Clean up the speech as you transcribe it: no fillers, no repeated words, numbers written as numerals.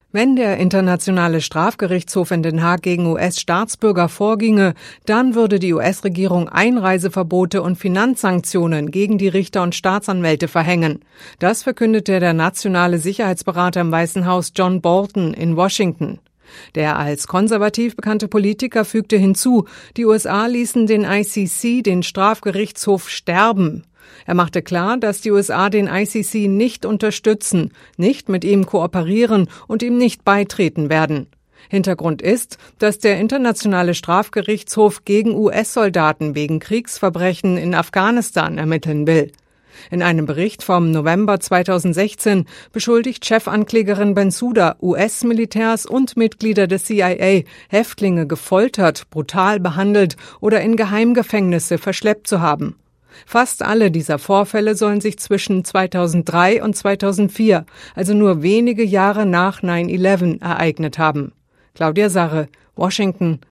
Wenn der Internationale Strafgerichtshof in Den Haag gegen US-Staatsbürger vorginge, dann würde die US-Regierung Einreiseverbote und Finanzsanktionen gegen die Richter und Staatsanwälte verhängen. Das verkündete der nationale Sicherheitsberater im Weißen Haus John Bolton in Washington. Der als konservativ bekannte Politiker fügte hinzu, die USA ließen den ICC, den Strafgerichtshof, sterben. Er machte klar, dass die USA den ICC nicht unterstützen, nicht mit ihm kooperieren und ihm nicht beitreten werden. Hintergrund ist, dass der Internationale Strafgerichtshof gegen US-Soldaten wegen Kriegsverbrechen in Afghanistan ermitteln will. In einem Bericht vom November 2016 beschuldigt Chefanklägerin Bensouda US-Militärs und Mitglieder des CIA, Häftlinge gefoltert, brutal behandelt oder in Geheimgefängnisse verschleppt zu haben. Fast alle dieser Vorfälle sollen sich zwischen 2003 und 2004, also nur wenige Jahre nach 9/11, ereignet haben. Claudia Sarre, Washington,